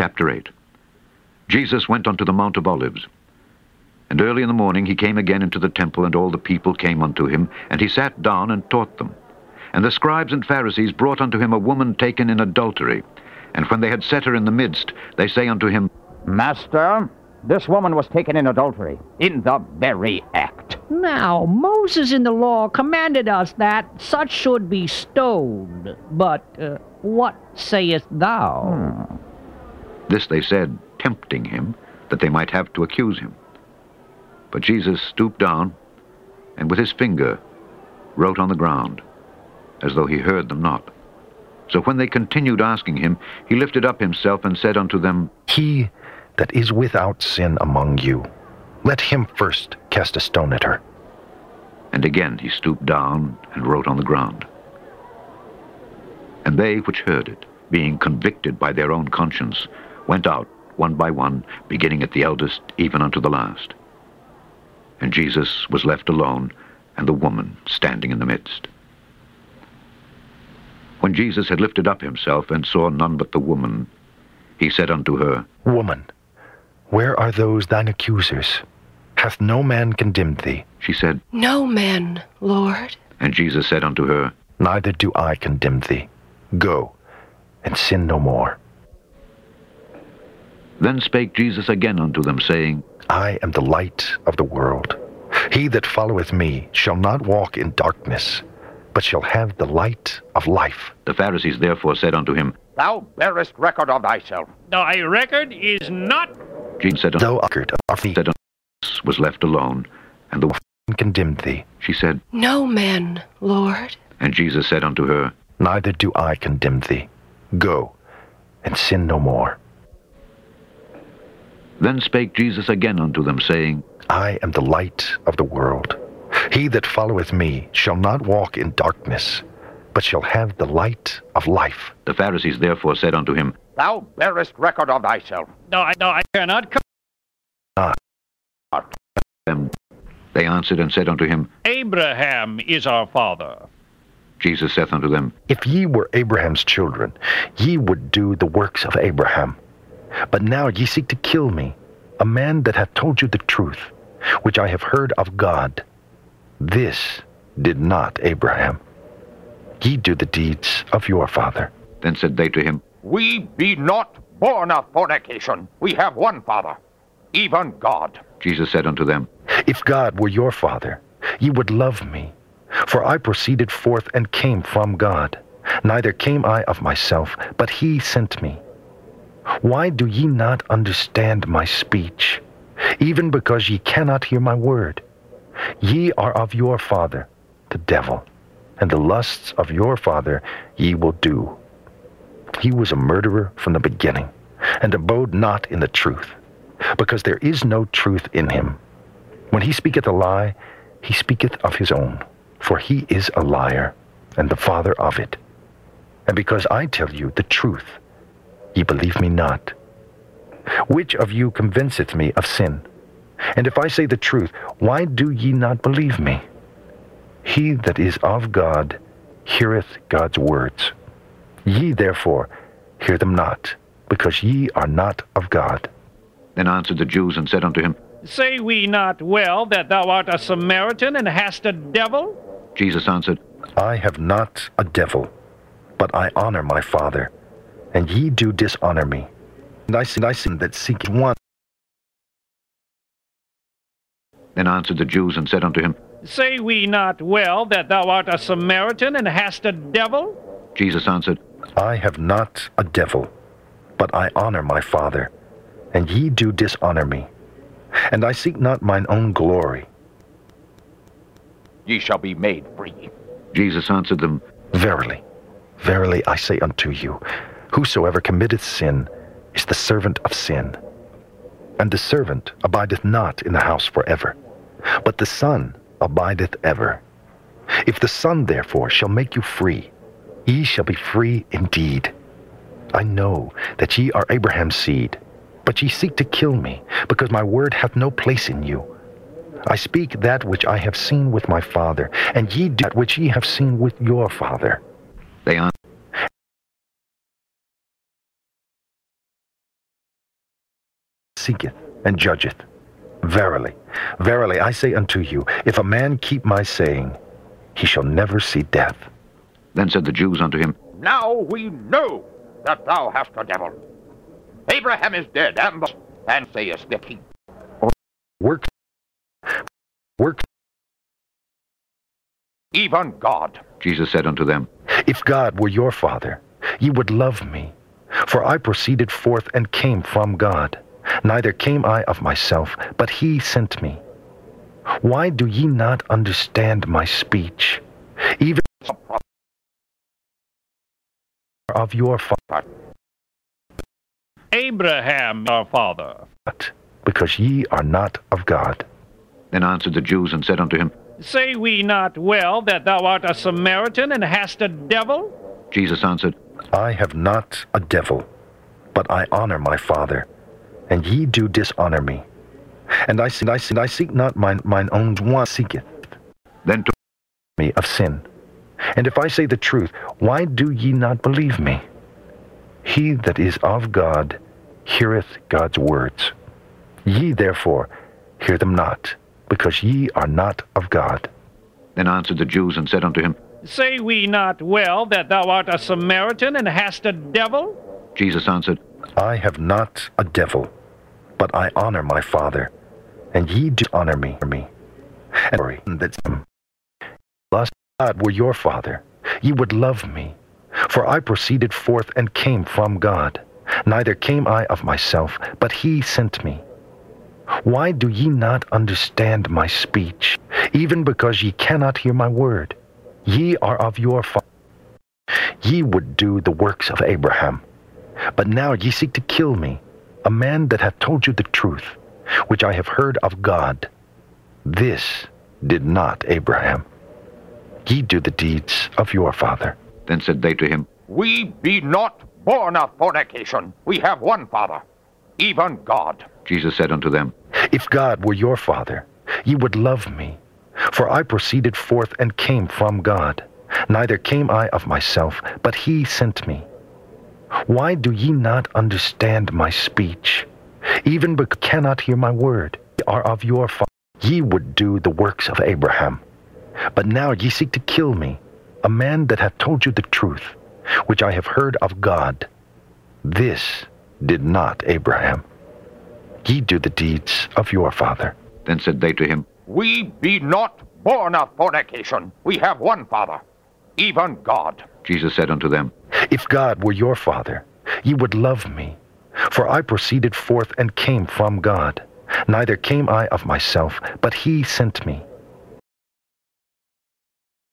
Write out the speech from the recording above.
Chapter 8. Jesus went unto the Mount of Olives. And early in the morning he came again into the temple, and all the people came unto him, and he sat down and taught them. And the scribes and Pharisees brought unto him a woman taken in adultery. And when they had set her in the midst, they say unto him, Master, this woman was taken in adultery, in the very act. Now, Moses in the law commanded us that such should be stoned. But what sayest thou? This they said, tempting him, that they might have to accuse him. But Jesus stooped down, and with his finger wrote on the ground, as though he heard them not. So when they continued asking him, he lifted up himself and said unto them, He that is without sin among you, let him first cast a stone at her. And again he stooped down and wrote on the ground. And they which heard it, being convicted by their own conscience, went out one by one, beginning at the eldest, even unto the last. And Jesus was left alone, and the woman standing in the midst. When Jesus had lifted up himself, and saw none but the woman, he said unto her, Woman, where are those thine accusers? Hath no man condemned thee? She said, No man, Lord. And Jesus said unto her, Neither do I condemn thee. Go, and sin no more. Then spake Jesus again unto them, saying, I am the light of the world. He that followeth me shall not walk in darkness, but shall have the light of life. The Pharisees therefore said unto him, Thou bearest record of thyself. Thy record is not. Jesus said unto Thou record of thee was left alone, and the woman condemned thee. She said, No man, Lord. And Jesus said unto her, Neither do I condemn thee. Go, and sin no more. Then spake Jesus again unto them, saying, I am the light of the world. He that followeth me shall not walk in darkness, but shall have the light of life. The Pharisees therefore said unto him, Thou bearest record of thyself. I cannot come. They answered and said unto him, Abraham is our father. Jesus saith unto them, If ye were Abraham's children, ye would do the works of Abraham. But now ye seek to kill me, a man that hath told you the truth, which I have heard of God. This did not Abraham. Ye do the deeds of your father. Then said they to him, We be not born of fornication. We have one Father, even God. Jesus said unto them, If God were your father, ye would love me. For I proceeded forth and came from God. Neither came I of myself, but he sent me. Why do ye not understand my speech? Even because ye cannot hear my word. Ye are of your father, the devil, and the lusts of your father ye will do. He was a murderer from the beginning, and abode not in the truth, because there is no truth in him. When he speaketh a lie, he speaketh of his own, for he is a liar, and the father of it. And because I tell you the truth, ye believe me not. Which of you convinceth me of sin? And if I say the truth, why do ye not believe me? He that is of God heareth God's words. Ye therefore hear them not, because ye are not of God. Then answered the Jews and said unto him, Say we not well that thou art a Samaritan and hast a devil? Jesus answered, I have not a devil, but I honor my Father, and ye do dishonor me. And I sin that seek one. Then answered the Jews and said unto him, Say we not well that thou art a Samaritan and hast a devil? Jesus answered, I have not a devil, but I honor my Father, and ye do dishonor me. And I seek not mine own glory. Ye shall be made free. Jesus answered them, Verily, verily I say unto you, whosoever committeth sin is the servant of sin. And the servant abideth not in the house forever, but the Son abideth ever. If the Son therefore shall make you free, ye shall be free indeed. I know that ye are Abraham's seed, but ye seek to kill me, because my word hath no place in you. I speak that which I have seen with my Father, and ye do that which ye have seen with your father. They answered, seeketh and judgeth. Verily, verily, I say unto you, if a man keep my saying, he shall never see death. Then said the Jews unto him, Now we know that thou hast a devil. Abraham is dead, and sayest that he Work, work. even God. Jesus said unto them, If God were your Father, ye would love me. For I proceeded forth and came from God. Neither came I of myself, but he sent me. Why do ye not understand my speech? Even of your father, Abraham, our father. because ye are not of God. Then answered the Jews and said unto him, Say we not well that thou art a Samaritan and hast a devil? Jesus answered, I have not a devil, but I honor my Father, and ye do dishonor me. And I seek not mine own one seeketh Then took me of sin. And if I say the truth, why do ye not believe me? He that is of God heareth God's words. Ye therefore hear them not, because ye are not of God. Then answered the Jews and said unto him, Say we not well that thou art a Samaritan and hast a devil? Jesus answered, I have not a devil, but I honor my Father, and ye do honor me. And that last God were your Father, ye would love me. For I proceeded forth and came from God. Neither came I of myself, but he sent me. Why do ye not understand my speech? Even because ye cannot hear my word. Ye are of your father. Ye would do the works of Abraham. But now ye seek to kill me, a man that hath told you the truth, which I have heard of God. This did not Abraham. Ye do the deeds of your father. Then said they to him, We be not born of fornication. We have one Father, even God. Jesus said unto them, If God were your Father, ye would love me. For I proceeded forth and came from God. Neither came I of myself, but he sent me. Why do ye not understand my speech? Even because ye cannot hear my word. Ye are of your father. Ye would do the works of Abraham. But now ye seek to kill me, a man that hath told you the truth, which I have heard of God. This did not Abraham. Ye do the deeds of your father. Then said they to him, We be not born of fornication. We have one Father, even God. Jesus said unto them, If God were your Father, ye would love me. For I proceeded forth and came from God. Neither came I of myself, but he sent me.